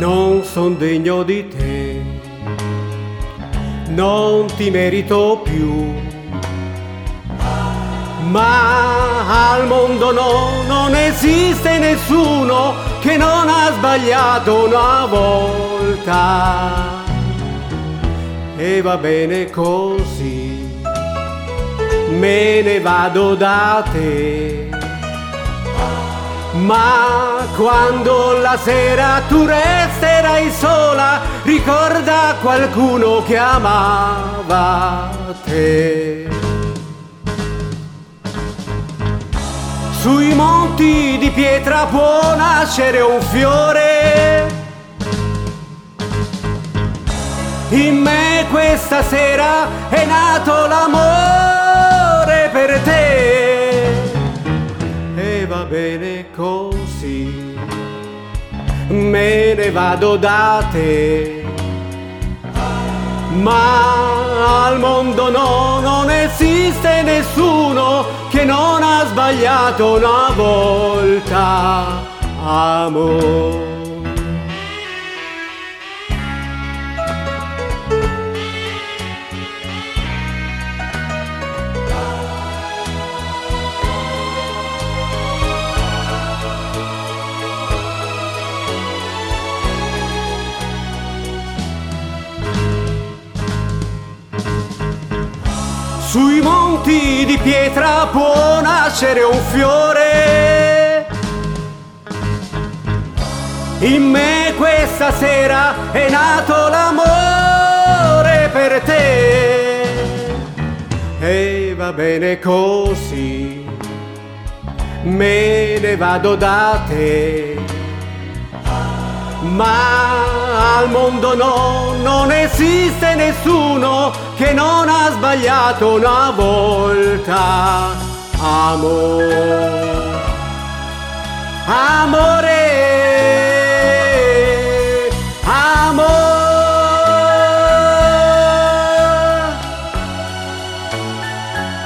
non son degno di te, non ti merito più, ma al mondo non esiste nessuno che non ha sbagliato una volta, e va bene così, me ne vado da te. Ma quando la sera tu resterai sola, ricorda qualcuno che amava te. Sui monti di pietra può nascere un fiore, in me questa sera è nato l'amore per te, e va bene così, me ne vado da te. Ma al mondo non esiste nessuno che non ha sbagliato una volta, amore. Sui monti di pietra può nascere un fiore, in me questa sera è nato l'amore per te, e va bene così, me ne vado da te. Ma al mondo non esiste nessuno che non ha sbagliato una volta, amore, amore, amore,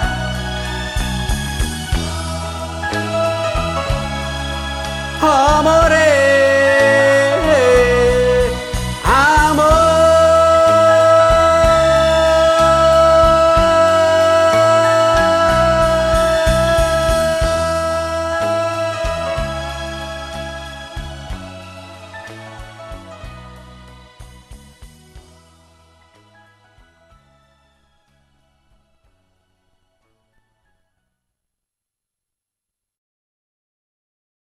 amore.